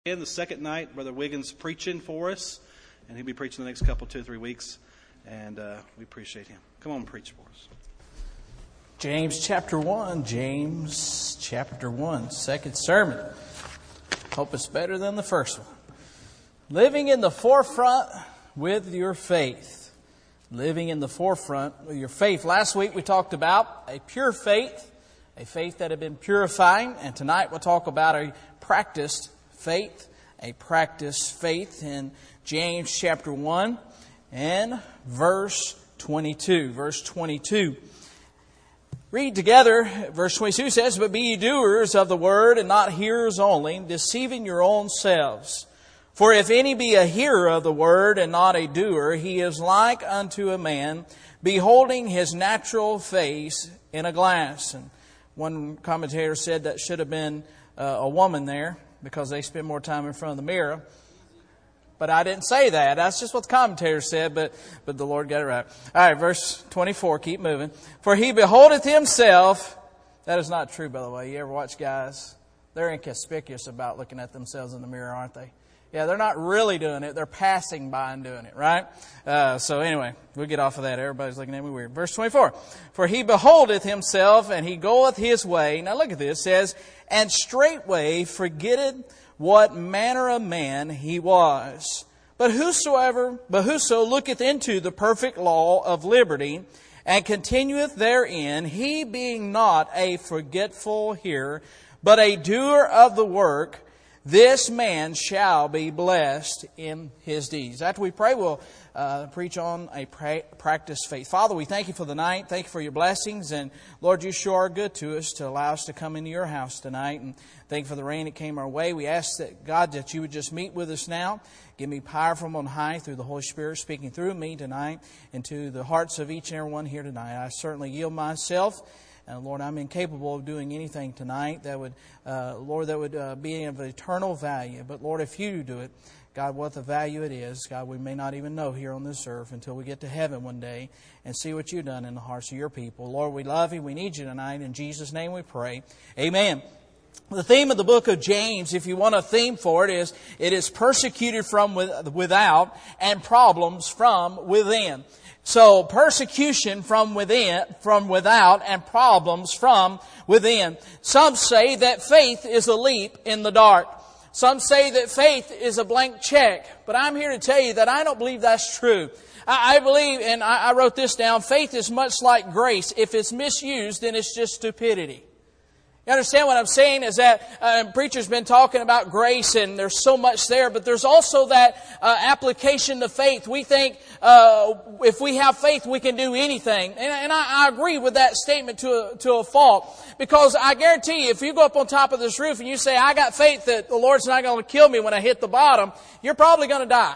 The second night, Brother Wiggins preaching for us, and he'll be preaching the next couple, 2 or 3 weeks, and we appreciate him. Come on and preach for us. James chapter 1, second sermon. Hope it's better than the first one. Living in the forefront with your faith. Living in the forefront with your faith. Last week we talked about a pure faith, a faith that had been purifying, and tonight we'll talk about a practiced faith, a practiced faith in James chapter 1 and verse 22. Verse 22. Read together. Verse 22 says, "But be ye doers of the word, and not hearers only, deceiving your own selves. For if any be a hearer of the word, and not a doer, he is like unto a man beholding his natural face in a glass." And one commentator said that should have been a woman there, because they spend more time in front of the mirror. But I didn't say that. That's just what the commentator said, but the Lord got it right. All right, verse 24, keep moving. "For he beholdeth himself." That is not true, by the way. You ever watch guys? They're inconspicuous about looking at themselves in the mirror, aren't they? Yeah, they're not really doing it. They're passing by and doing it, right? So anyway, we'll get off of that. Everybody's looking at me weird. Verse 24. "For he beholdeth himself, and he goeth his way." Now look at this. It says, "And straightway forgetteth what manner of man he was. But whoso looketh into the perfect law of liberty, and continueth therein, he being not a forgetful hearer, but a doer of the work, this man shall be blessed in his deeds." After we pray, we'll preach on a practice faith. Father, we thank you for the night. Thank you for your blessings. And Lord, you sure are good to us to allow us to come into your house tonight. And thank you for the rain that came our way. We ask that, God, that you would just meet with us now. Give me power from on high through the Holy Spirit speaking through me tonight into the hearts of each and every one here tonight. I certainly yield myself. And Lord, I'm incapable of doing anything tonight that would, be of eternal value. But Lord, if you do it, God, what the value it is, God, we may not even know here on this earth until we get to heaven one day and see what you've done in the hearts of your people. Lord, we love you. We need you tonight. In Jesus' name we pray. Amen. The theme of the book of James, if you want a theme for it is persecuted from without and problems from within. So persecution from without, and problems from within. Some say that faith is a leap in the dark. Some say that faith is a blank check. But I'm here to tell you that I don't believe that's true. I believe, and I wrote this down, faith is much like grace. If it's misused, then it's just stupidity. You understand what I'm saying is that preacher's been talking about grace, and there's so much there, but there's also that application to faith. We think if we have faith, we can do anything. And I agree with that statement to a fault. Because I guarantee you, if you go up on top of this roof and you say, "I got faith that the Lord's not going to kill me when I hit the bottom," you're probably going to die.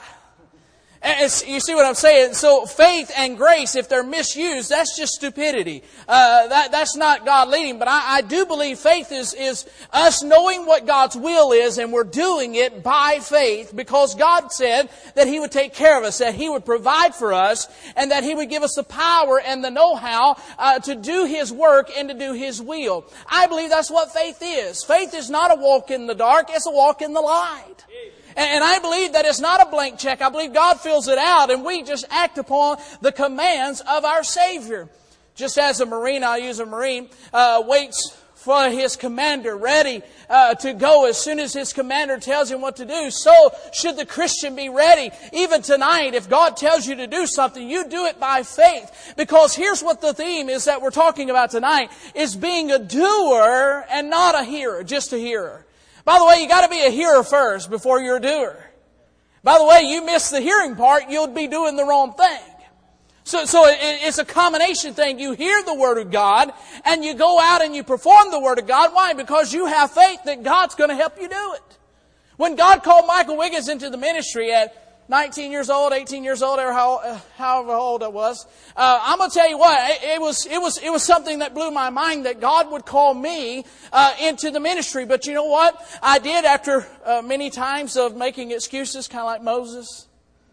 And you see what I'm saying? So faith and grace, if they're misused, that's just stupidity. That's not God leading. But I do believe faith is us knowing what God's will is, and we're doing it by faith because God said that He would take care of us, that He would provide for us, and that He would give us the power and the know-how to do His work and to do His will. I believe that's what faith is. Faith is not a walk in the dark, it's a walk in the light. And I believe that it's not a blank check. I believe God fills it out, and we just act upon the commands of our Savior. Just as a Marine, I'll use a Marine, waits for his commander, ready to go as soon as his commander tells him what to do. So should the Christian be ready. Even tonight, if God tells you to do something, you do it by faith. Because here's what the theme is that we're talking about tonight, is being a doer and not a hearer, just a hearer. By the way, you got to be a hearer first before you're a doer. By the way, you miss the hearing part, you'll be doing the wrong thing. So it's a combination thing. You hear the Word of God, and you go out and you perform the Word of God. Why? Because you have faith that God's going to help you do it. When God called Michael Wiggins into the ministry at 19 years old, 18 years old, or however old I was. I'm going to tell you what, it was something that blew my mind that God would call me into the ministry. But you know what? I did after many times of making excuses, kind of like Moses.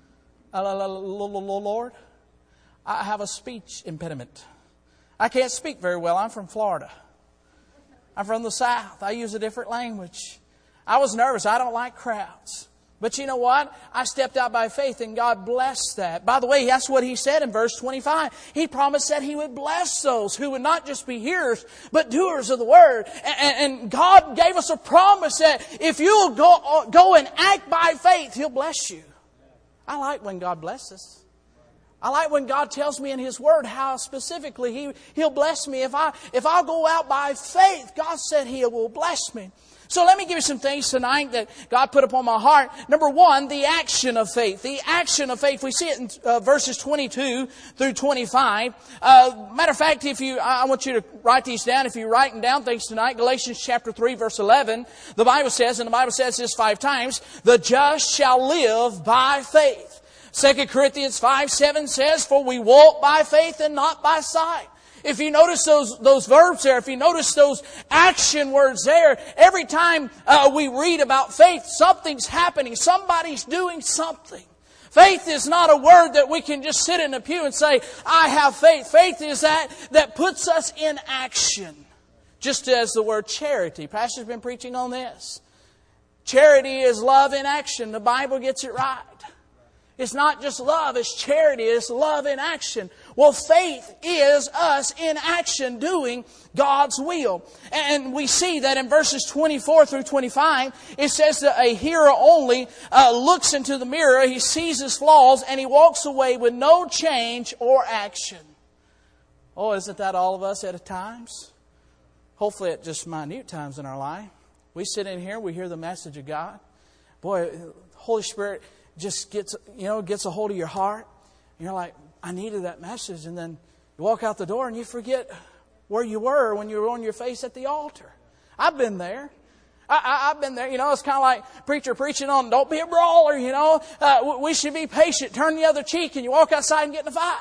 Lord, I have a speech impediment. I can't speak very well. I'm from Florida. I'm from the South. I use a different language. I was nervous. I don't like crowds. But you know what? I stepped out by faith and God blessed that. By the way, that's what He said in verse 25. He promised that He would bless those who would not just be hearers, but doers of the Word. And God gave us a promise that if you'll go and act by faith, He'll bless you. I like when God blesses. I like when God tells me in His Word how specifically He'll bless me. If I'll go out by faith, God said He will bless me. So let me give you some things tonight that God put upon my heart. Number one, the action of faith. The action of faith. We see it in verses 22 through 25. Matter of fact, I want you to write these down. If you're writing down things tonight, Galatians chapter 3, verse 11, the Bible says this 5 times, the just shall live by faith. 2 Corinthians 5:7 says, for we walk by faith and not by sight. If you notice those verbs there, if you notice those action words there, every time we read about faith, something's happening. Somebody's doing something. Faith is not a word that we can just sit in a pew and say, I have faith. Faith is that puts us in action. Just as the word charity. Pastor's been preaching on this. Charity is love in action. The Bible gets it right. It's not just love, it's charity, it's love in action. Well, faith is us in action doing God's will. And we see that in verses 24 through 25, it says that a hearer only looks into the mirror, he sees his flaws, and he walks away with no change or action. Oh, isn't that all of us at times? Hopefully at just minute times in our life. We sit in here, we hear the message of God. Boy, Holy Spirit just gets a hold of your heart. And you're like, I needed that message. And then you walk out the door and you forget where you were when you were on your face at the altar. I've been there. I've been there. It's kind of like preacher preaching on, don't be a brawler, we should be patient. Turn the other cheek, and you walk outside and get in a fight.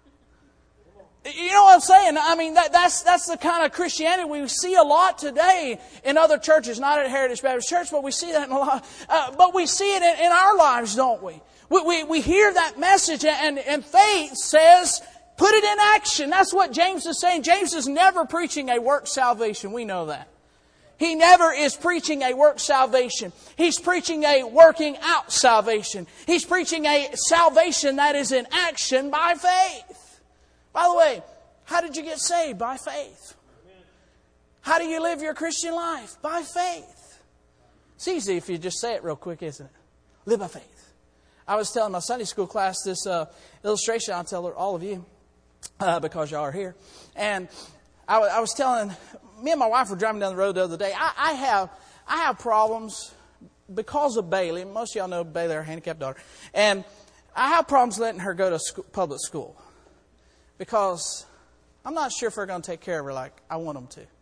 You know what I'm saying? I mean, that's the kind of Christianity we see a lot today in other churches, not at Heritage Baptist Church, but we see that in a lot. But we see it in our lives, don't we? We hear that message, and faith says, put it in action. That's what James is saying. James is never preaching a work salvation. We know that. He never is preaching a work salvation. He's preaching a working out salvation. He's preaching a salvation that is in action by faith. By the way, how did you get saved? By faith. How do you live your Christian life? By faith. It's easy if you just say it real quick, isn't it? Live by faith. I was telling my Sunday school class this illustration. I'll tell all of you because y'all are here. And I was telling, me and my wife were driving down the road the other day. I have problems because of Bailey. Most of y'all know Bailey, our handicapped daughter. And I have problems letting her go to public school. Because I'm not sure if they're going to take care of her like I want them to.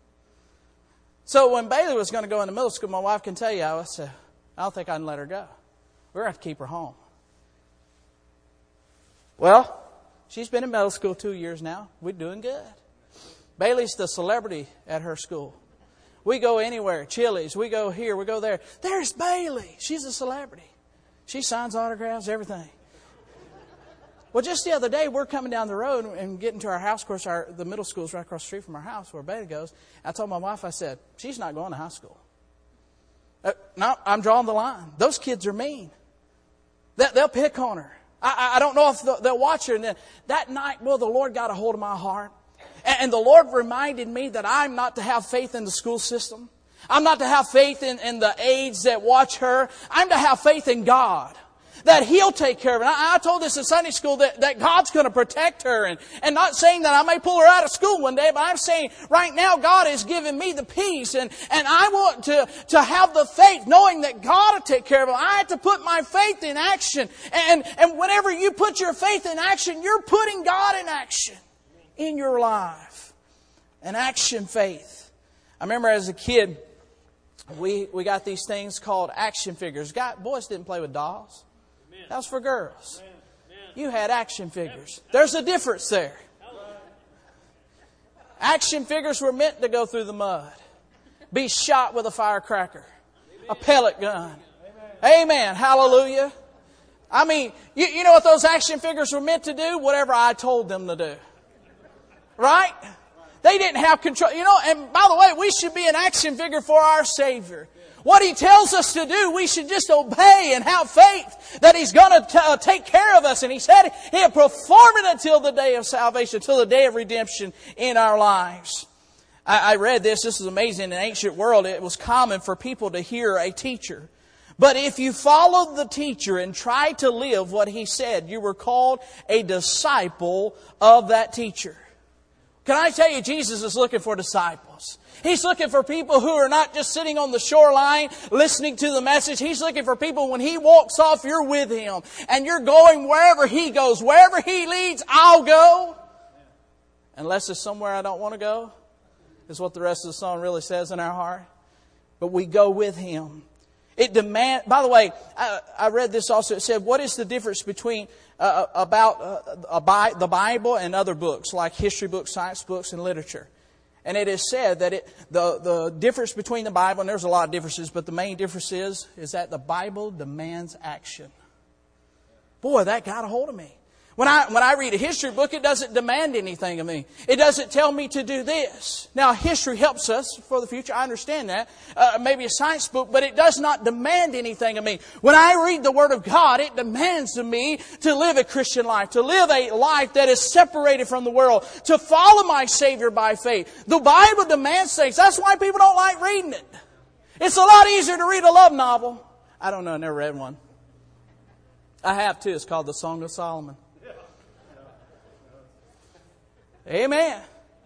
So when Bailey was going to go into middle school, my wife can tell you, I said, I don't think I can let her go. We're going to have to keep her home. Well, she's been in middle school 2 years now. We're doing good. Bailey's the celebrity at her school. We go anywhere, Chili's, we go here, we go there. There's Bailey. She's a celebrity. She signs autographs, everything. Well, just the other day, we're coming down the road and getting to our house. Of course, the middle school is right across the street from our house where Bailey goes. I told my wife, I said, she's not going to high school. No, I'm drawing the line. Those kids are mean. They'll pick on her. I don't know if they'll watch her. And then that night, well, the Lord got a hold of my heart. And the Lord reminded me that I'm not to have faith in the school system. I'm not to have faith in the aides that watch her. I'm to have faith in God. That He'll take care of it. I told this in Sunday school that God's going to protect her. And not saying that I may pull her out of school one day, but I'm saying right now God has given me the peace. And I want to have the faith knowing that God will take care of it. I have to put my faith in action. And whenever you put your faith in action, you're putting God in action in your life. An action faith. I remember as a kid, we got these things called action figures. Boys didn't play with dolls. That was for girls. You had action figures. There's a difference there. Action figures were meant to go through the mud. Be shot with a firecracker. A pellet gun. Amen. Hallelujah. I mean, you know what those action figures were meant to do? Whatever I told them to do. Right? They didn't have control. And by the way, we should be an action figure for our Savior. What He tells us to do, we should just obey and have faith that He's going to take care of us. And He said He'll perform it until the day of salvation, until the day of redemption in our lives. I read this. This is amazing. In the ancient world, it was common for people to hear a teacher. But if you followed the teacher and tried to live what he said, you were called a disciple of that teacher. Can I tell you, Jesus is looking for disciples. He's looking for people who are not just sitting on the shoreline listening to the message. He's looking for people when He walks off, you're with Him. And you're going wherever He goes. Wherever He leads, I'll go. Unless it's somewhere I don't want to go, is what the rest of the song really says in our heart. But we go with Him. By the way, I read this also. It said, what is the difference between the Bible and other books, like history books, science books, and literature? And it is said that the difference between the Bible, and there's a lot of differences, but the main difference is that the Bible demands action. Boy, that got a hold of me. When I read a history book, it doesn't demand anything of me. It doesn't tell me to do this. Now, history helps us for the future. I understand that. Maybe a science book, but it does not demand anything of me. When I read the Word of God, it demands of me to live a Christian life, to live a life that is separated from the world, to follow my Savior by faith. The Bible demands things. That's why people don't like reading it. It's a lot easier to read a love novel. I don't know. I never read one. I have too. It's called The Song of Solomon. Amen.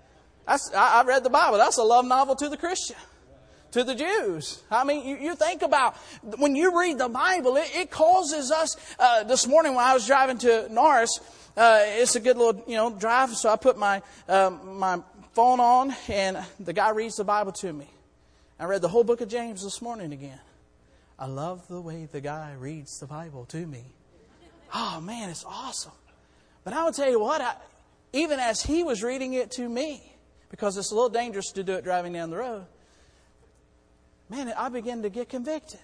I read the Bible. That's a love novel to the Christian, to the Jews. I mean, you think about when you read the Bible, it causes us. This morning when I was driving to Norris, it's a good little drive. So I put my phone on, and the guy reads the Bible to me. I read the whole book of James this morning again. I love the way the guy reads the Bible to me. Oh man, it's awesome. But I will tell you what. Even as he was reading it to me, because it's a little dangerous to do it driving down the road, man, I began to get convicted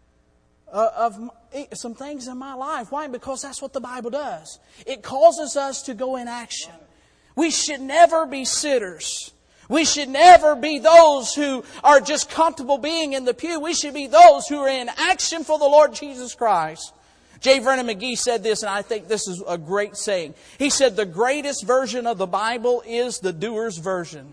of some things in my life. Why? Because that's what the Bible does. It causes us to go in action. We should never be sitters. We should never be those who are just comfortable being in the pew. We should be those who are in action for the Lord Jesus Christ. J. Vernon McGee said this, and I think this is a great saying. He said, the greatest version of the Bible is the doer's version.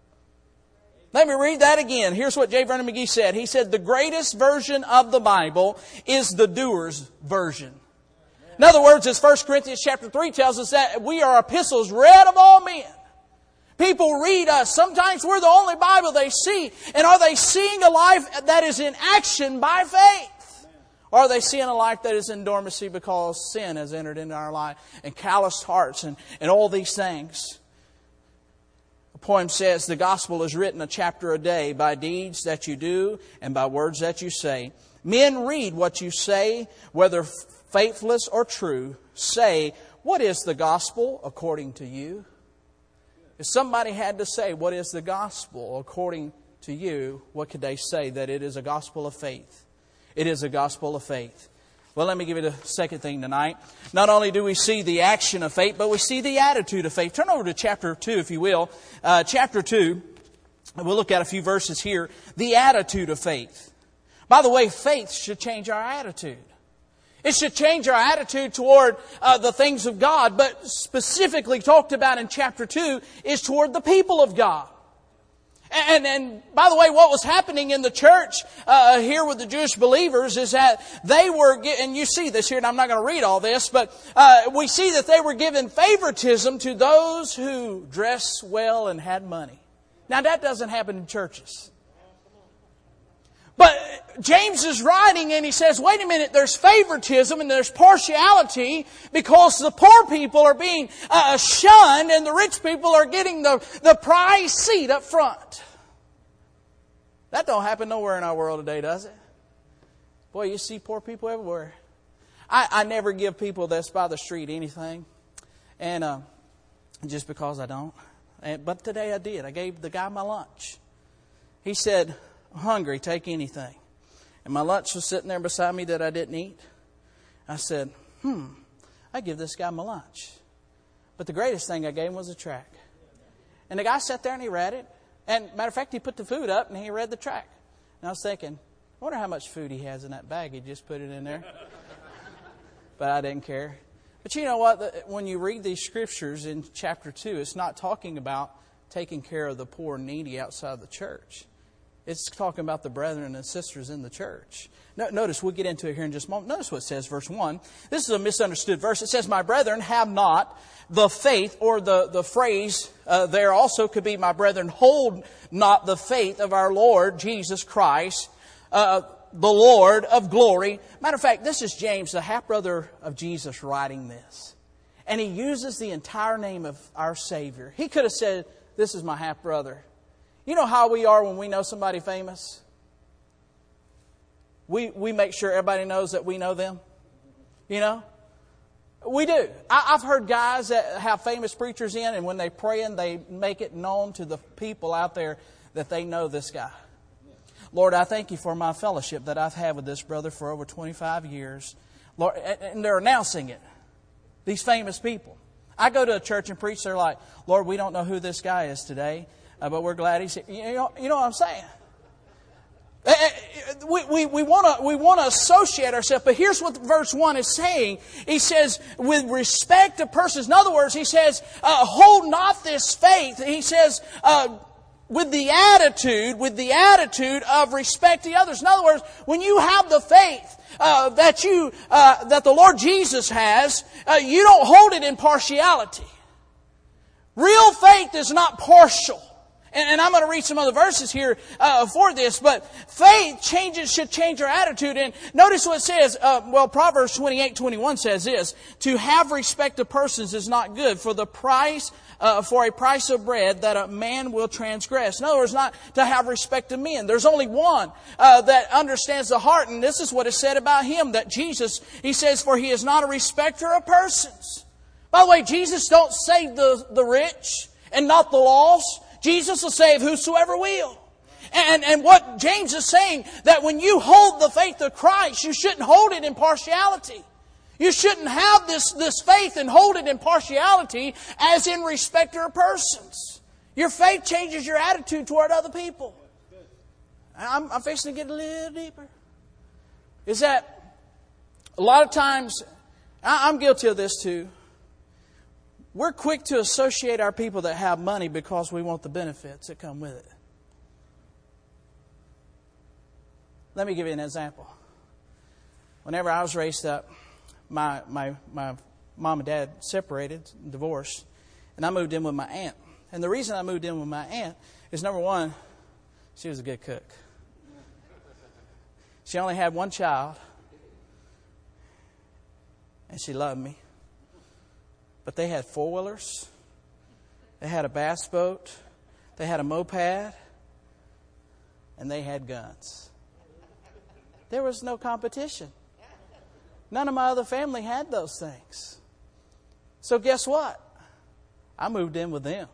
Let me read that again. Here's what J. Vernon McGee said. He said, the greatest version of the Bible is the doer's version. In other words, as 1 Corinthians chapter 3 tells us, that we are epistles read of all men. People read us. Sometimes we're the only Bible they see. And are they seeing a life that is in action by faith? Or are they seeing a life that is in dormancy because sin has entered into our life and calloused hearts and all these things? The poem says, the gospel is written a chapter a day by deeds that you do and by words that you say. Men read what you say, whether faithless or true. Say, what is the gospel according to you? If somebody had to say, what is the gospel according to you, what could they say? That it is a gospel of faith. It is a gospel of faith. Well, let me give you the second thing tonight. Not only do we see the action of faith, but we see the attitude of faith. Turn over to chapter 2, if you will. Chapter 2, we'll look at a few verses here. The attitude of faith. By the way, faith should change our attitude. It should change our attitude toward the things of God, but specifically talked about in chapter 2 is toward the people of God. And by the way, what was happening in the church here with the Jewish believers is that they were, and you see this here, and I'm not going to read all this, but we see that they were given favoritism to those who dressed well and had money. Now that doesn't happen in churches. But James is writing and he says, wait a minute, there's favoritism and there's partiality because the poor people are being shunned and the rich people are getting the prize seat up front. That don't happen nowhere in our world today, does it? Boy, you see poor people everywhere. I never give people that's by the street anything. And just because I don't. But today I did. I gave the guy my lunch. He said, I'm hungry, take anything. And my lunch was sitting there beside me that I didn't eat. I said, I give this guy my lunch. But the greatest thing I gave him was a tract. And the guy sat there and he read it. And matter of fact, he put the food up and he read the tract. And I was thinking, I wonder how much food he has in that bag. He just put it in there. But I didn't care. But you know what? When you read these scriptures in chapter 2, it's not talking about taking care of the poor and needy outside the church. It's talking about the brethren and sisters in the church. Notice, we'll get into it here in just a moment. Notice what it says, verse 1. This is a misunderstood verse. It says, my brethren, have not the faith, or the phrase there also could be, my brethren, hold not the faith of our Lord Jesus Christ, the Lord of glory. Matter of fact, this is James, the half-brother of Jesus, writing this. And he uses the entire name of our Savior. He could have said, this is my half-brother. You know how we are when we know somebody famous? We make sure everybody knows that we know them. You know? We do. I've heard guys that have famous preachers in, and when they pray, and they make it known to the people out there that they know this guy. Lord, I thank you for my fellowship that I've had with this brother for over 25 years. Lord, and they're announcing it. These famous people. I go to a church and preach, they're like, Lord, we don't know who this guy is today, but we're glad he's here. You know what I'm saying? We want to associate ourselves, but here's what verse 1 is saying. He says, with respect to persons. In other words, he says, hold not this faith. He says, with the attitude of respect to others. In other words, when you have the faith that the Lord Jesus has, you don't hold it in partiality. Real faith is not partial. And I'm going to read some other verses here for this, but faith should change our attitude. And notice what it says. Proverbs 28:21 says this: to have respect to persons is not good for a price of bread that a man will transgress. In other words, not to have respect to men. There's only one that understands the heart, and this is what is said about him, that Jesus, he says, for he is not a respecter of persons. By the way, Jesus don't save the rich and not the lost. Jesus will save whosoever will. And what James is saying, that when you hold the faith of Christ, you shouldn't hold it in partiality. You shouldn't have this faith and hold it in partiality as in respect of persons. Your faith changes your attitude toward other people. I'm fixing to get a little deeper. Is that a lot of times, I'm guilty of this too. We're quick to associate our people that have money because we want the benefits that come with it. Let me give you an example. Whenever I was raised up, my mom and dad separated, divorced, and I moved in with my aunt. And the reason I moved in with my aunt is, number one, she was a good cook. She only had one child, and she loved me. But they had four-wheelers, they had a bass boat, they had a moped, and they had guns. There was no competition. None of my other family had those things. So guess what? I moved in with them.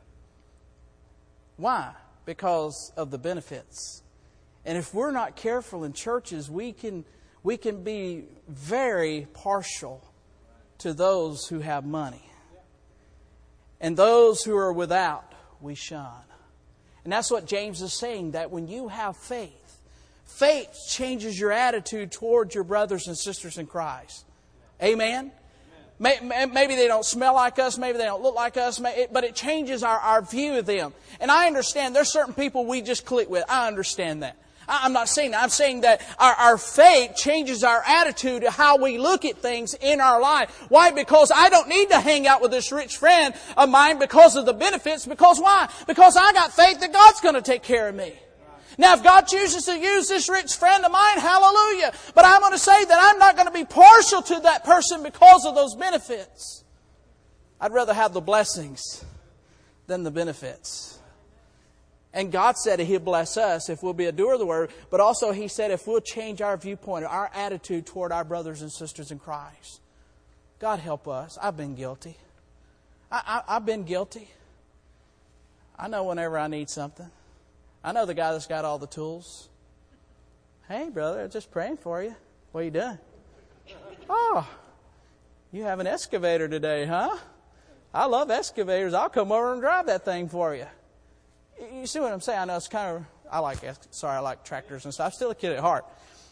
Why? Because of the benefits. And if we're not careful in churches, we can be very partial to those who have money. And those who are without, we shun. And that's what James is saying, that when you have faith, faith changes your attitude towards your brothers and sisters in Christ. Amen? Maybe they don't smell like us, maybe they don't look like us, but it changes our view of them. And I understand there's certain people we just click with. I understand that. I'm not saying that. I'm saying that our faith changes our attitude to how we look at things in our life. Why? Because I don't need to hang out with this rich friend of mine because of the benefits. Because why? Because I got faith that God's going to take care of me. Now, if God chooses to use this rich friend of mine, hallelujah. But I'm going to say that I'm not going to be partial to that person because of those benefits. I'd rather have the blessings than the benefits. And God said He'll bless us if we'll be a doer of the word. But also He said if we'll change our viewpoint, our attitude toward our brothers and sisters in Christ. God help us. I've been guilty. I've been guilty. I know whenever I need something. I know the guy that's got all the tools. Hey, brother, I'm just praying for you. What are you doing? Oh, you have an excavator today, huh? I love excavators. I'll come over and drive that thing for you. You see what I'm saying? I know it's kind of I like tractors and stuff. I'm still a kid at heart.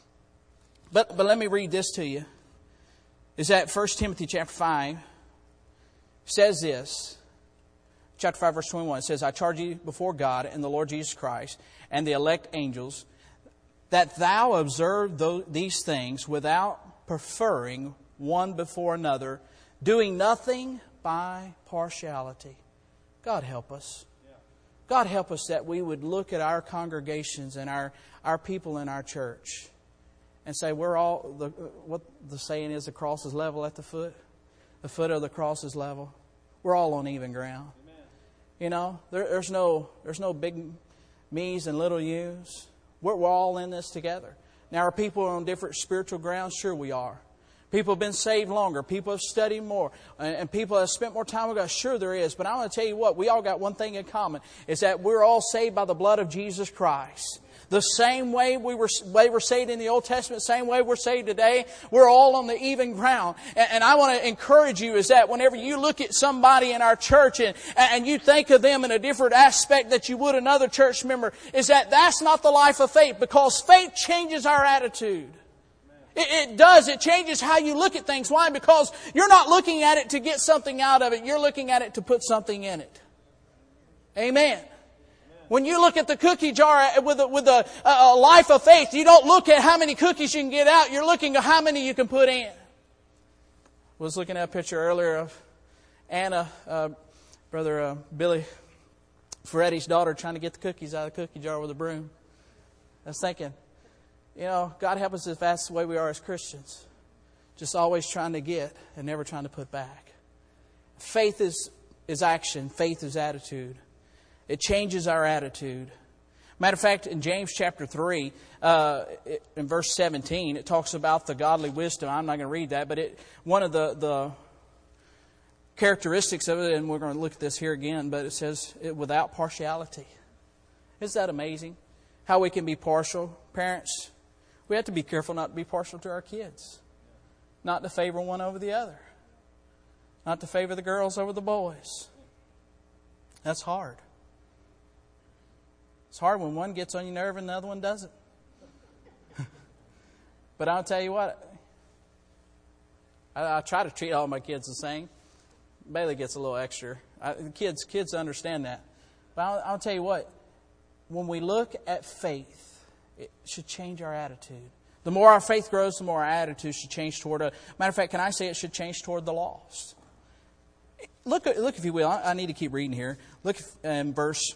But let me read this to you. Is that 1 Timothy chapter 5 says this. Chapter 5 verse 21. It says, I charge you before God and the Lord Jesus Christ and the elect angels that thou observe these things without preferring one before another, doing nothing by partiality. God help us. God help us that we would look at our congregations and our people in our church and say, we're all, what the saying is, the cross is level at the foot. The foot of the cross is level. We're all on even ground. Amen. You know, there's no big me's and little you's. We're all in this together. Now, are people on different spiritual grounds? Sure we are. People have been saved longer. People have studied more. And people have spent more time with God. Sure there is. But I want to tell you what, we all got one thing in common. Is that we're all saved by the blood of Jesus Christ. The same way we were saved in the Old Testament, same way we're saved today, we're all on the even ground. And I want to encourage you is that whenever you look at somebody in our church and you think of them in a different aspect that you would another church member, is that that's not the life of faith, because faith changes our attitude. It does. It changes how you look at things. Why? Because you're not looking at it to get something out of it. You're looking at it to put something in it. Amen. When you look at the cookie jar with a life of faith, you don't look at how many cookies you can get out. You're looking at how many you can put in. I was looking at a picture earlier of Anna, Brother Billy Ferretti's daughter, trying to get the cookies out of the cookie jar with a broom. I was thinking, you know, God help us if that's the way we are as Christians. Just always trying to get and never trying to put back. Faith is action. Faith is attitude. It changes our attitude. Matter of fact, in James chapter 3, in verse 17, it talks about the godly wisdom. I'm not going to read that, but one of the characteristics of it, and we're going to look at this here again, but it says without partiality. Isn't that amazing? How we can be partial. Parents, we have to be careful not to be partial to our kids. Not to favor one over the other. Not to favor the girls over the boys. That's hard. It's hard when one gets on your nerve and the other one doesn't. But I'll tell you what, I try to treat all my kids the same. Bailey gets a little extra. Kids understand that. But I'll tell you what, when we look at faith, it should change our attitude. The more our faith grows, the more our attitude should change toward matter of fact, can I say it should change toward the lost? Look if you will. I need to keep reading here. Look in verse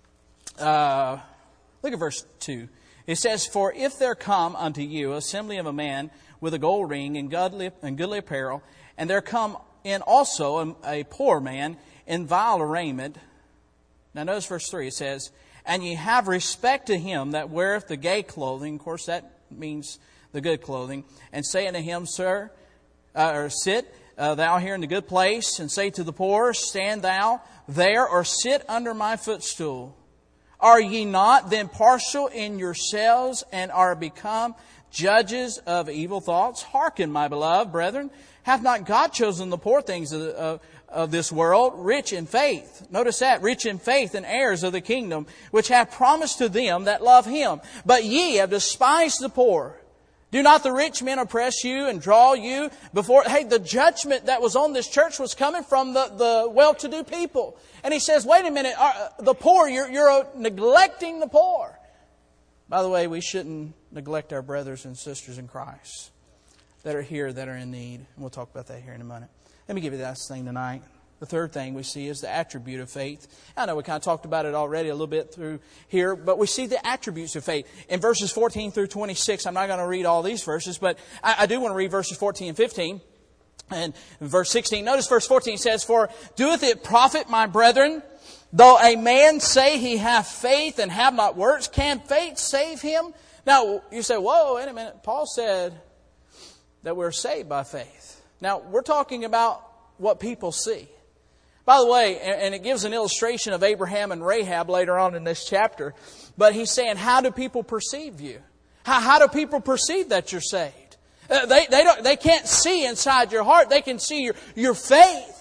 2. It says, for if there come unto you assembly of a man with a gold ring and goodly apparel, and there come in also a poor man in vile raiment. Now notice verse 3. It says, and ye have respect to him that weareth the gay clothing. Of course, that means the good clothing. And say unto him, sir, or sit thou here in the good place, and say to the poor, stand thou there, or sit under my footstool. Are ye not then partial in yourselves, and are become judges of evil thoughts? Hearken, my beloved brethren, hath not God chosen the poor things of this world, rich in faith? Notice that, rich in faith and heirs of the kingdom, which hath promised to them that love Him. But ye have despised the poor. Do not the rich men oppress you and draw you before? Hey, the judgment that was on this church was coming from the well-to-do people. And he says, wait a minute, the poor, you're neglecting the poor. By the way, we shouldn't neglect our brothers and sisters in Christ that are here, that are in need. And we'll talk about that here in a minute. Let me give you the last thing tonight. The third thing we see is the attribute of faith. I know we kind of talked about it already a little bit through here, but we see the attributes of faith. In verses 14 through 26, I'm not going to read all these verses, but I do want to read verses 14 and 15. And verse 16, notice verse 14 says, for doeth it profit, my brethren, though a man say he hath faith and have not works, can faith save him? Now, you say, whoa, wait a minute. Paul said that we're saved by faith. Now, we're talking about what people see. By the way, and it gives an illustration of Abraham and Rahab later on in this chapter, but he's saying, how do people perceive you? How do people perceive that you're saved? They can't see inside your heart. They can see your faith.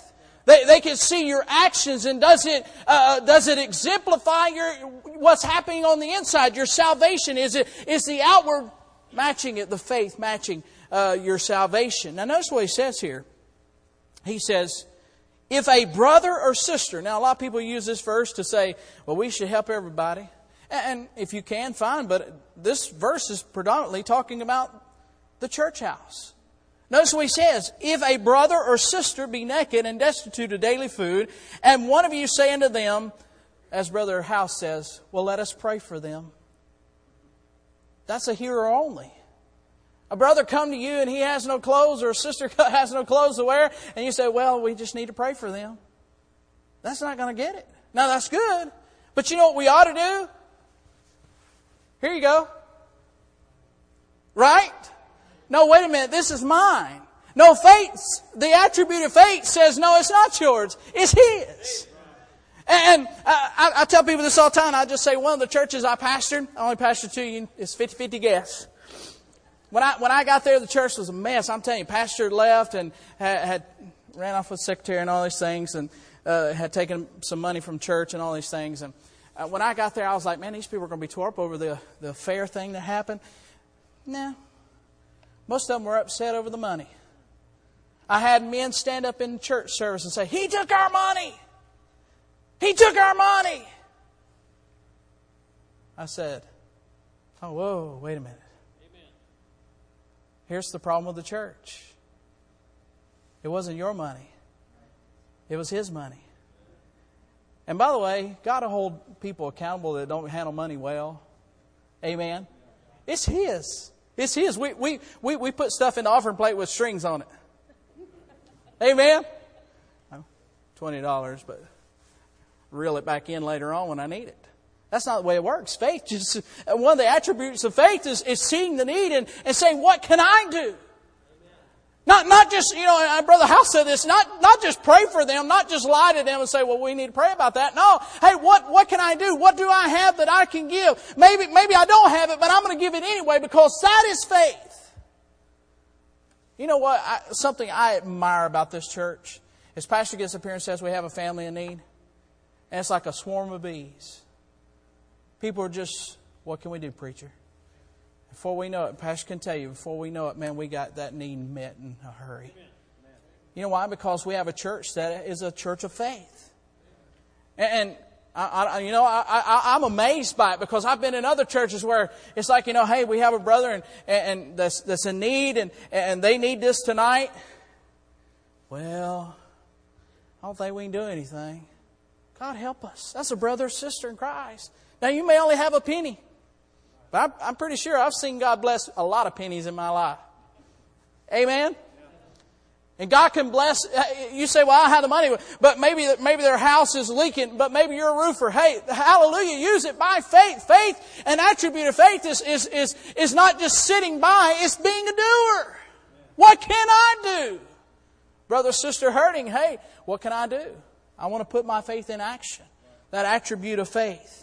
They can see your actions, and does it exemplify what's happening on the inside? Your salvation, is the outward matching it, the faith matching your salvation? Now notice what he says here. He says, if a brother or sister, now a lot of people use this verse to say, well, we should help everybody. And if you can, fine, but this verse is predominantly talking about the church house. Notice what he says, if a brother or sister be naked and destitute of daily food, and one of you say unto them, as Brother House says, well, let us pray for them. That's a hearer only. A brother come to you and he has no clothes, or a sister has no clothes to wear, and you say, well, we just need to pray for them. That's not going to get it. Now, that's good. But you know what we ought to do? Here you go. Right? No, wait a minute. This is mine. No, faith, the attribute of faith says, no, it's not yours. It's His. And I tell people this all the time. I just say one of the churches I pastored, I only pastored 2, it's 50-50 guess. When I got there, the church was a mess. I'm telling you, pastor left and had ran off with secretary and all these things, and had taken some money from church and all these things. And when I got there, I was like, man, these people are going to be tore up over the affair thing that happened. Nah. Most of them were upset over the money. I had men stand up in church service and say, he took our money. He took our money. I said, oh, whoa, wait a minute. Amen. Here's the problem with the church. It wasn't your money. It was His money. And by the way, God will hold people accountable that don't handle money well. Amen. It's His. It's His. We put stuff in the offering plate with strings on it. Amen. $20, but reel it back in later on when I need it. That's not the way it works. Faith, just one of the attributes of faith is seeing the need and saying, what can I do? Not just, Brother House said this, not just pray for them, not just lie to them and say, well, we need to pray about that. No. Hey, what can I do? What do I have that I can give? Maybe I don't have it, but I'm going to give it anyway because that is faith. You know what? Something I admire about this church is Pastor gets up here and says we have a family in need. And it's like a swarm of bees. People are just, what can we do, preacher? Before we know it, Pastor can tell you, before we know it, man, we got that need met in a hurry. Amen. You know why? Because we have a church that is a church of faith. And I'm amazed by it because I've been in other churches where it's like, hey, we have a brother and that's in need and they need this tonight. Well, I don't think we can do anything. God help us. That's a brother or sister in Christ. Now, you may only have a penny. But I'm pretty sure I've seen God bless a lot of pennies in my life. Amen? And God can bless. You say, well, I have the money. But maybe their house is leaking. But maybe you're a roofer. Hey, hallelujah, use it by faith. Faith, an attribute of faith is not just sitting by. It's being a doer. What can I do? Brother, sister hurting. Hey, what can I do? I want to put my faith in action. That attribute of faith.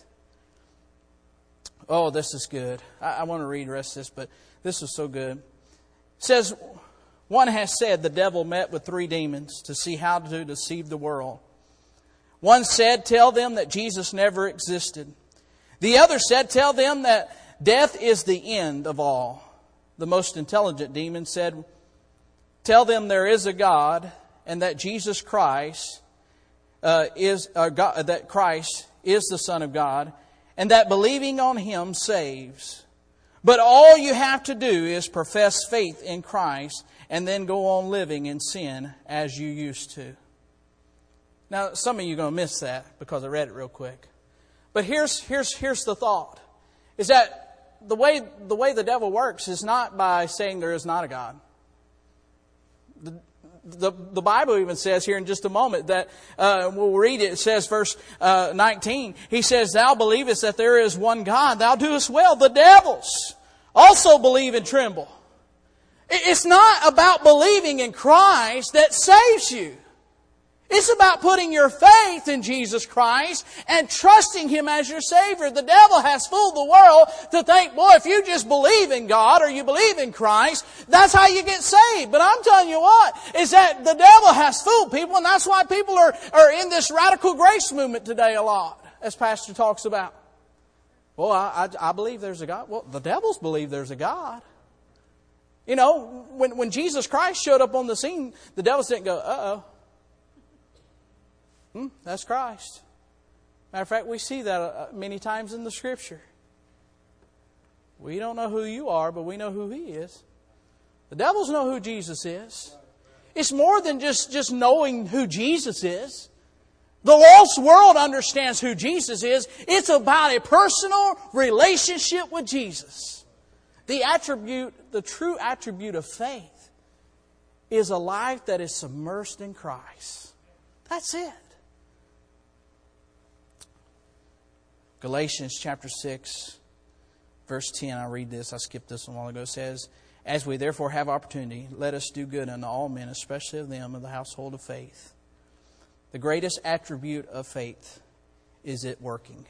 Oh, this is good. I want to read the rest of this, but this is so good. It says, one has said the devil met with 3 demons to see how to deceive the world. One said, tell them that Jesus never existed. The other said, tell them that death is the end of all. The most intelligent demon said, tell them there is a God and that Jesus Christ that Christ is the Son of God, and that believing on Him saves. But all you have to do is profess faith in Christ and then go on living in sin as you used to. Now, some of you are going to miss that because I read it real quick. But here's the thought. Is that the way the devil works is not by saying there is not a God. The Bible even says here in just a moment that we'll read it. It says verse 19. He says, thou believest that there is one God. Thou doest well. The devils also believe and tremble. It's not about believing in Christ that saves you. It's about putting your faith in Jesus Christ and trusting Him as your Savior. The devil has fooled the world to think, boy, if you just believe in God or you believe in Christ, that's how you get saved. But I'm telling you what, is that the devil has fooled people, and that's why people are in this radical grace movement today a lot, as Pastor talks about. Well, I believe there's a God. Well, the devils believe there's a God. You know, when Jesus Christ showed up on the scene, the devils didn't go, uh-oh. That's Christ. Matter of fact, we see that many times in the Scripture. We don't know who you are, but we know who He is. The devils know who Jesus is. It's more than just knowing who Jesus is. The lost world understands who Jesus is. It's about a personal relationship with Jesus. The true attribute of faith is a life that is submersed in Christ. That's it. Galatians chapter 6, verse 10, I read this, I skipped this one a while ago, says, "As we therefore have opportunity, let us do good unto all men, especially of them of the household of faith." The greatest attribute of faith is it working.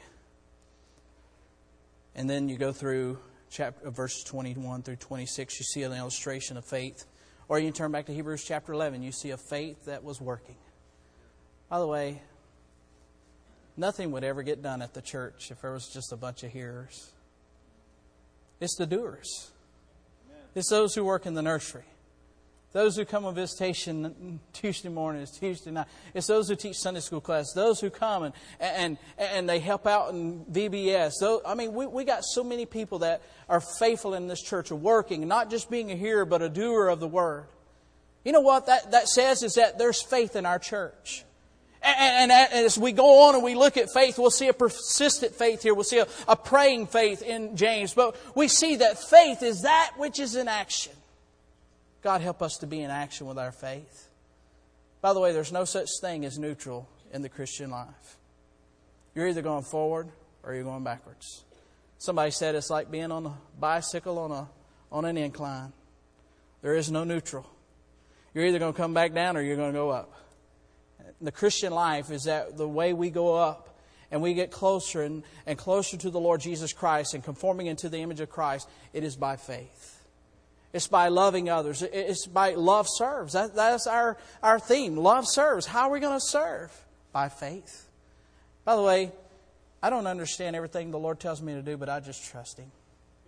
And then you go through verses 21 through 26, you see an illustration of faith. Or you can turn back to Hebrews chapter 11, you see a faith that was working. By the way, nothing would ever get done at the church if there was just a bunch of hearers. It's the doers. It's those who work in the nursery. Those who come on visitation Tuesday mornings, Tuesday night. It's those who teach Sunday school class. Those who come and they help out in VBS. We got so many people that are faithful in this church, are working, not just being a hearer, but a doer of the Word. You know what that says is that there's faith in our church. And as we go on and we look at faith, we'll see a persistent faith here. We'll see a praying faith in James. But we see that faith is that which is in action. God help us to be in action with our faith. By the way, there's no such thing as neutral in the Christian life. You're either going forward or you're going backwards. Somebody said it's like being on a bicycle on an incline. There is no neutral. You're either going to come back down or you're going to go up. The Christian life is that the way we go up and we get closer and closer to the Lord Jesus Christ and conforming into the image of Christ, it is by faith. It's by loving others. It's by love serves. That's our theme. Love serves. How are we going to serve? By faith. By the way, I don't understand everything the Lord tells me to do, but I just trust Him.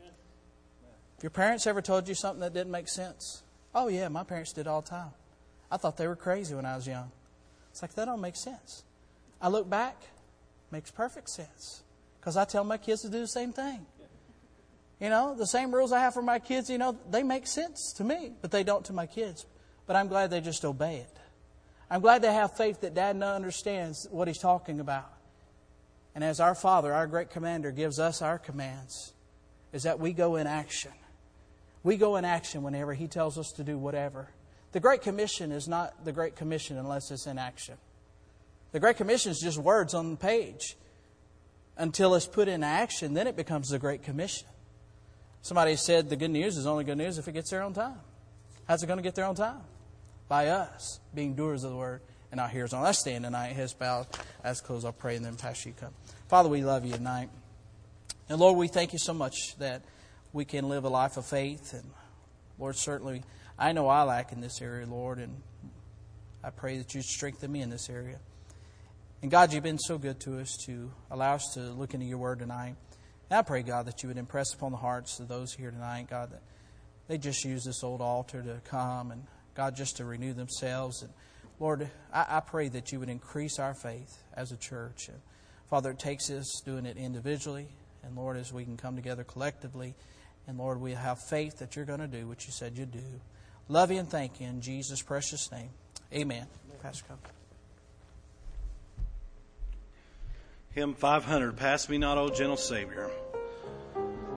Your parents ever told you something that didn't make sense? Oh yeah, my parents did all the time. I thought they were crazy when I was young. It's like, that don't make sense. I look back, makes perfect sense. Because I tell my kids to do the same thing. You know, the same rules I have for my kids, they make sense to me, but they don't to my kids. But I'm glad they just obey it. I'm glad they have faith that Dad understands what He's talking about. And as our Father, our great commander, gives us our commands, is that we go in action. We go in action whenever He tells us to do whatever. The Great Commission is not the Great Commission unless it's in action. The Great Commission is just words on the page. Until it's put in action, then it becomes the Great Commission. Somebody said the good news is only good news if it gets there on time. How's it going to get there on time? By us being doers of the Word and not hearers only. Let's stand tonight, heads bowed. As close, I'll pray and then Pastor, you come. Father, we love You tonight. And Lord, we thank You so much that we can live a life of faith. And Lord, certainly, I know I lack in this area, Lord, and I pray that You strengthen me in this area. And God, You've been so good to us to allow us to look into Your Word tonight. And I pray, God, that You would impress upon the hearts of those here tonight, God, that they just use this old altar to come and, God, just to renew themselves. And Lord, I pray that You would increase our faith as a church. And Father, it takes us doing it individually. And Lord, as we can come together collectively, and Lord, we have faith that You're going to do what You said You'd do. Love You and thank You in Jesus' precious name. Amen. Pastor, come. Hymn 500, Pass Me Not, O Gentle Savior.